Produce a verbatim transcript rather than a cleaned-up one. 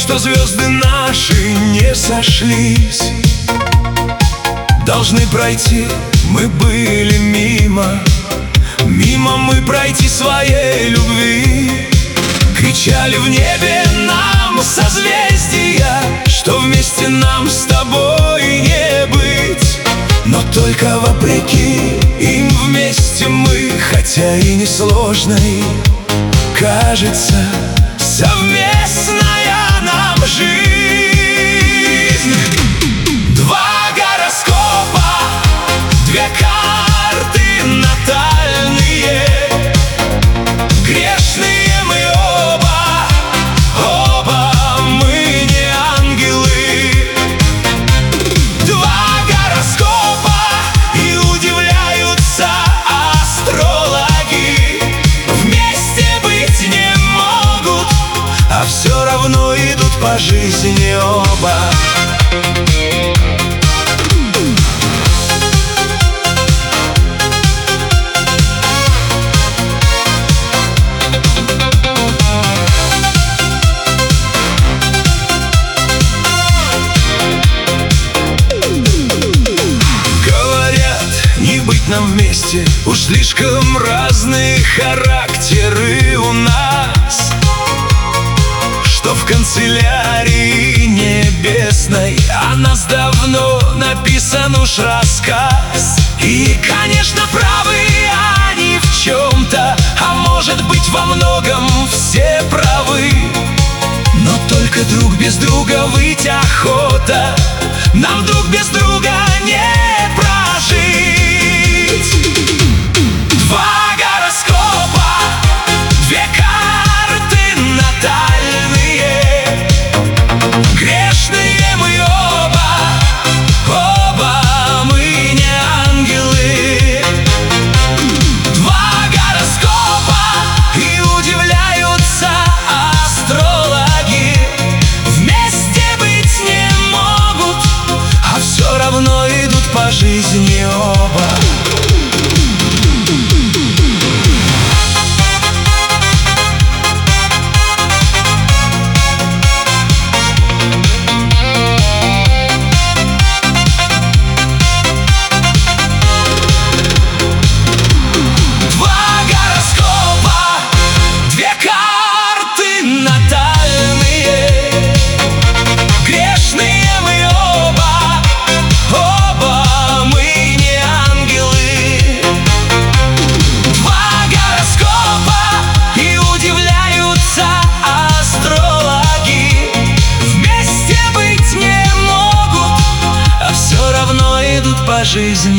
что звезды наши не сошлись. Должны пройти, мы были мимо, мимо мы пройти своей любви. Кричали в небе нам созвездия, что вместе нам с тобой не быть. Но только вопреки им вместе мы, хотя и несложной кажется совместная нам жизнь. Два гороскопа, две карты натальные. Грешные мы оба, оба мы не ангелы. Два гороскопа, и удивляются астрологи. Вместе быть не могут, а все равно идут по жизни оба. Нам вместе уж слишком разные характеры у нас, что в канцелярии небесной о нас давно написан уж рассказ. И, конечно, правы они в чем-то, а может быть, во многом все правы. Но только друг без друга выть охота, нам друг без друга не прожить. Два гороскопа, две карты натальные. Грешные мы оба, оба мы не ангелы. Два гороскопа, и удивляются астрологи. Вместе быть не могут, а все равно идут по жизни оба. Жизнь